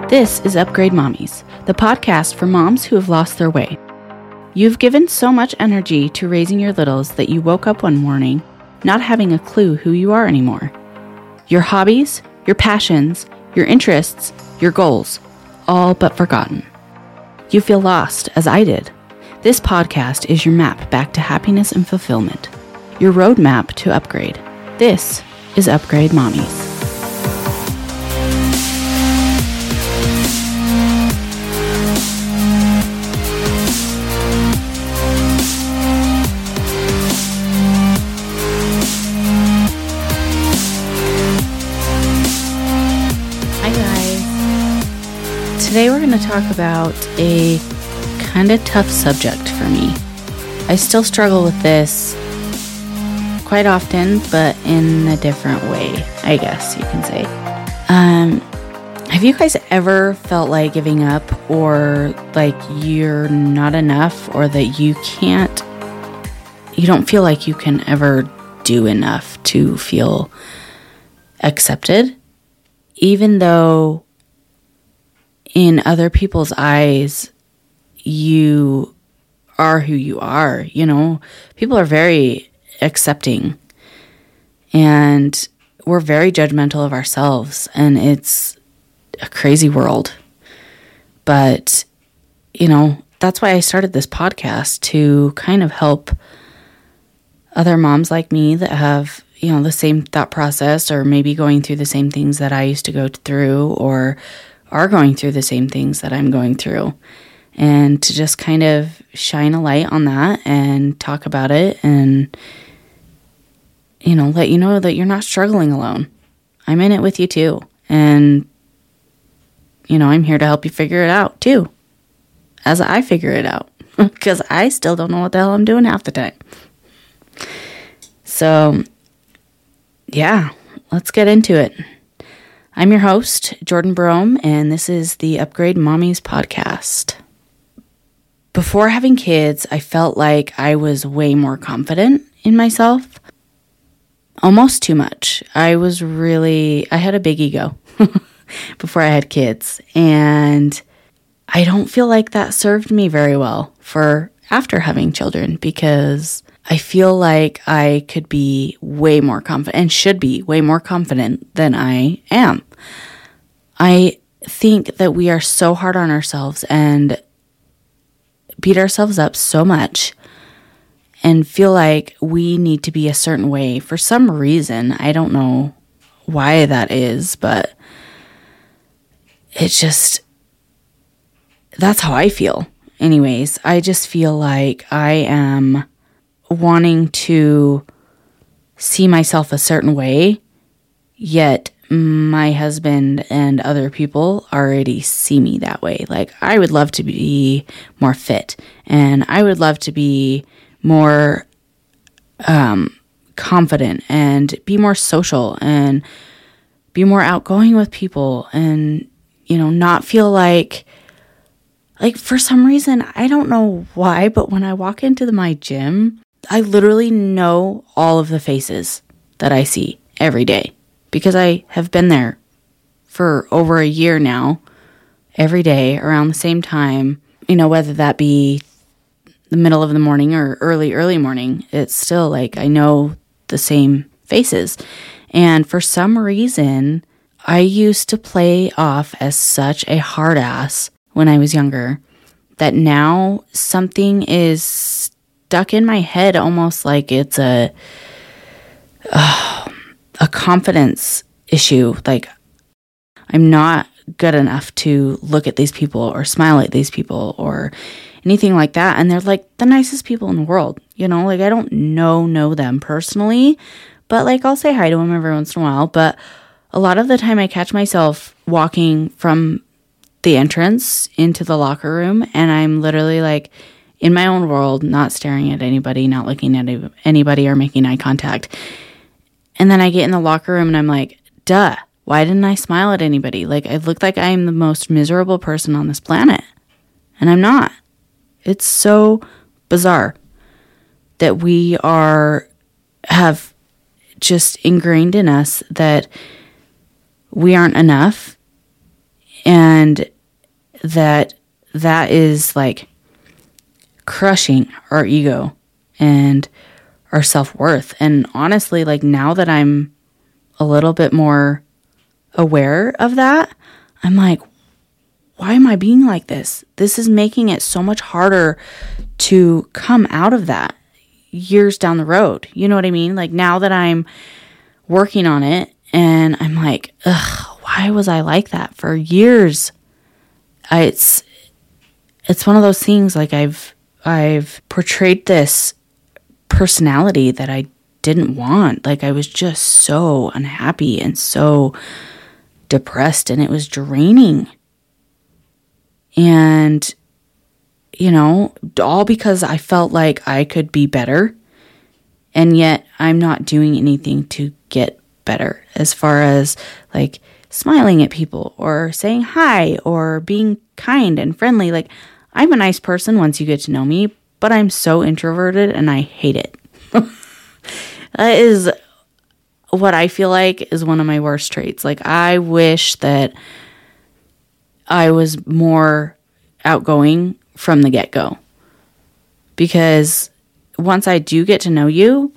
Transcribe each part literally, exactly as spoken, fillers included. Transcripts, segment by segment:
This is Upgrade Mommies, the podcast for moms who have lost their way. You've given so much energy to raising your littles that you woke up one morning not having a clue who you are anymore. Your hobbies, your passions, your interests, your goals, all but forgotten. You feel lost, as I did. This podcast is your map back to happiness and fulfillment, your roadmap to upgrade. This is Upgrade Mommies. Today we're going to talk about a kind of tough subject for me. I still struggle with this quite often, but in a different way, I guess you can say. Um, have you guys ever felt like giving up, or like you're not enough, or that you can't, you don't feel like you can ever do enough to feel accepted, even though in other people's eyes, you are who you are, you know? People are very accepting, and we're very judgmental of ourselves, and it's a crazy world. But, you know, that's why I started this podcast, to kind of help other moms like me that have, you know, the same thought process, or maybe going through the same things that I used to go through, or are going through the same things that I'm going through, and to just kind of shine a light on that and talk about it, and, you know, let you know that you're not struggling alone. I'm in it with you too. And, you know, I'm here to help you figure it out too, as I figure it out, because I still don't know what the hell I'm doing half the time. So, yeah, let's get into it. I'm your host, Jordan Brome, and this is the Upgrade Mommies podcast. Before having kids, I felt like I was way more confident in myself. Almost too much. I was really, I had a big ego before I had kids, and I don't feel like that served me very well for after having children, because I feel like I could be way more confident, and should be way more confident than I am. I think that we are so hard on ourselves and beat ourselves up so much and feel like we need to be a certain way for some reason. I don't know why that is, but it's just, that's how I feel. Anyways, I just feel like I am wanting to see myself a certain way, yet my husband and other people already see me that way. Like, I would love to be more fit, and I would love to be more um, confident, and be more social, and be more outgoing with people, and, you know, not feel like, like for some reason, I don't know why, but when I walk into the, my gym, I literally know all of the faces that I see every day, because I have been there for over a year now, every day around the same time, you know, whether that be the middle of the morning or early, early morning, it's still like I know the same faces. And for some reason, I used to play off as such a hard ass when I was younger, that now something is stuck in my head, almost like it's a uh, a confidence issue. Like, I'm not good enough to look at these people or smile at these people or anything like that. And they're like the nicest people in the world, you know, like I don't know know them personally, but like I'll say hi to them every once in a while. But a lot of the time I catch myself walking from the entrance into the locker room, and I'm literally like in my own world, not staring at anybody, not looking at anybody or making eye contact. And then I get in the locker room and I'm like, duh, why didn't I smile at anybody? Like, I look like I'm the most miserable person on this planet, and I'm not. It's so bizarre that we are, have just ingrained in us that we aren't enough, And that that is like crushing our ego and our self-worth. And honestly, like now that I'm a little bit more aware of that, I'm like, why am I being like this? This is making it so much harder to come out of that years down the road. You know what I mean? Like now that I'm working on it and I'm like, ugh, why was I like that for years? I, it's, it's one of those things like I've, I've portrayed this personality that I didn't want. Like I was just so unhappy and so depressed, and it was draining. And, you know, all because I felt like I could be better, and yet I'm not doing anything to get better as far as like smiling at people or saying hi or being kind and friendly. Like I'm a nice person once you get to know me, but I'm so introverted and I hate it. That is what I feel like is one of my worst traits. Like I wish that I was more outgoing from the get-go, because once I do get to know you,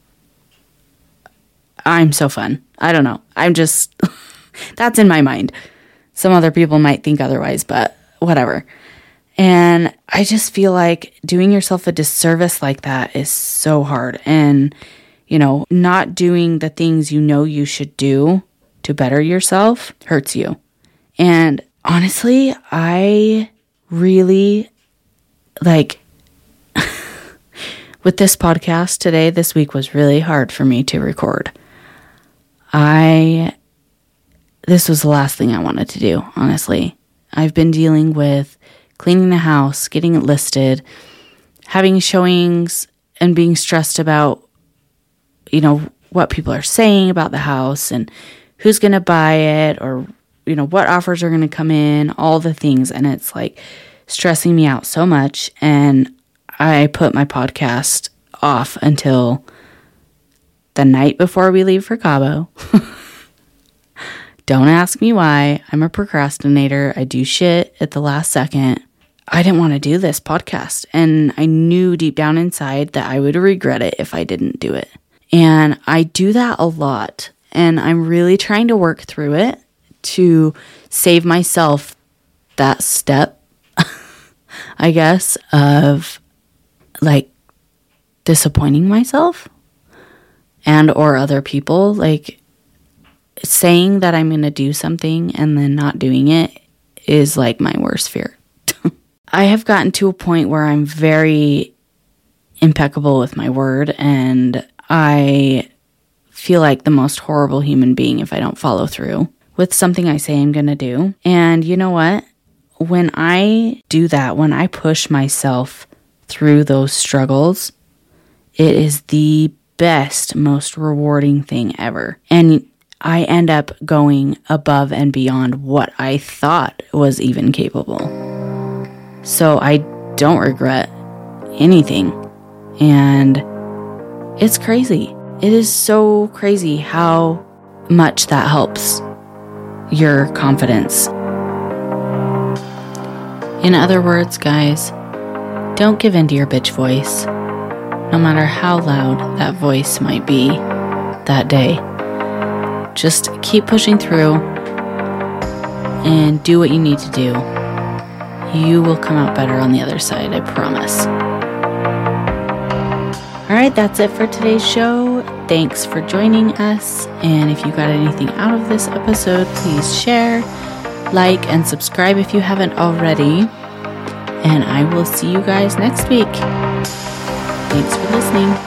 I'm so fun. I don't know. I'm just, that's in my mind. Some other people might think otherwise, but whatever. And I just feel like doing yourself a disservice like that is so hard. And, you know, not doing the things you know you should do to better yourself hurts you. And honestly, I really, like, with this podcast today, this week was really hard for me to record. I, this was the last thing I wanted to do, honestly. I've been dealing with cleaning the house, getting it listed, having showings, and being stressed about, you know, what people are saying about the house and who's going to buy it, or, you know, what offers are going to come in, all the things. And it's like stressing me out so much. And I put my podcast off until the night before we leave for Cabo. Don't ask me why. I'm a procrastinator. I do shit at the last second. I didn't want to do this podcast, and I knew deep down inside that I would regret it if I didn't do it. And I do that a lot, and I'm really trying to work through it to save myself that step, I guess, of like disappointing myself and or other people. Like saying that I'm going to do something and then not doing it is like my worst fear. I have gotten to a point where I'm very impeccable with my word, and I feel like the most horrible human being if I don't follow through with something I say I'm going to do. And you know what? When I do that, when I push myself through those struggles, it is the best, most rewarding thing ever. And I end up going above and beyond what I thought was even capable. So I don't regret anything. And it's crazy. It is so crazy how much that helps your confidence. In other words, guys, don't give in to your bitch voice, no matter how loud that voice might be that day. Just keep pushing through and do what you need to do. You will come out better on the other side, I promise. All right, that's it for today's show. Thanks for joining us. And if you got anything out of this episode, please share, like, and subscribe if you haven't already. And I will see you guys next week. Thanks for listening.